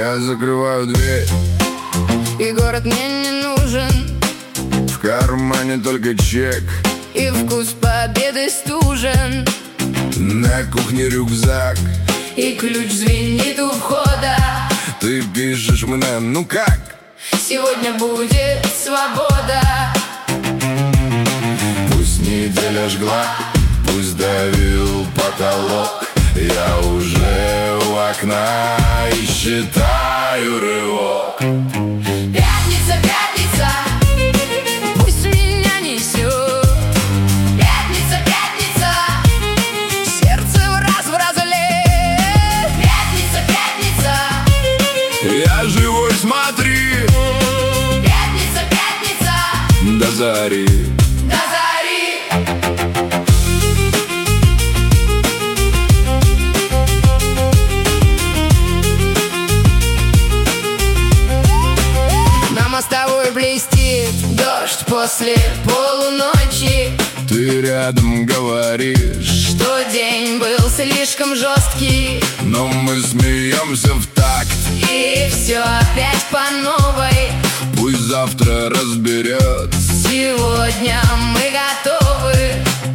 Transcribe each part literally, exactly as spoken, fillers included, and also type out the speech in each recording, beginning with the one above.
Я закрываю дверь, и город мне не нужен. в кармане только чек, и вкус победы стужен. на кухне рюкзак, и ключ звенит у входа. ты пишешь мне, ну как? Сегодня будет свобода. Пусть неделя жгла, пусть давил потолок, я уже у окна и считаю рывок. Пятница, пятница, пусть меня несет. Пятница, пятница, сердце в раз в раз лет. Пятница, пятница, Я живой, смотри, пятница, пятница, до зари. до зари. На мостовой блестит дождь после полуночи. Ты рядом говоришь, Что день был слишком жесткий, но мы смеемся в такт. и все опять по новой. Пусть завтра разберет, Сегодня мы готовы.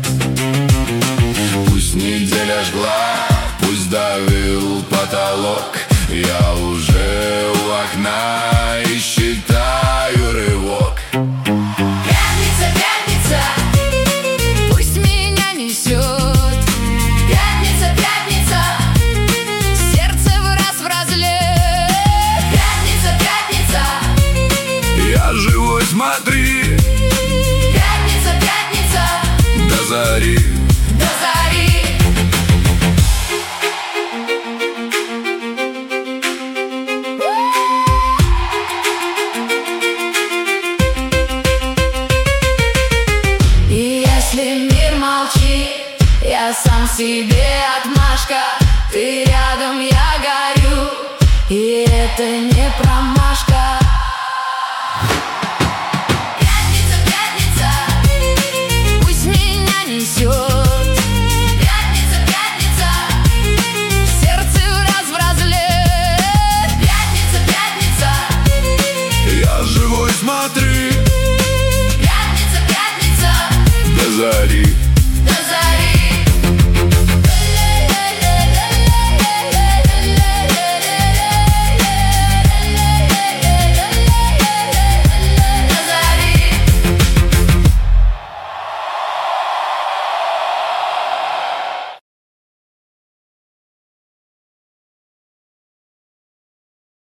пусть неделя жгла, пусть давил потолок, я уже у окна и считаю рывок. Пятница, пятница, пусть меня несет. Пятница, пятница, сердце в раз в разлет. Пятница, пятница, Я живой, смотри, пятница, пятница, до зари. до зари. И если мир молчит, я сам себе отмашка. Ты рядом, я горю, и это не промах.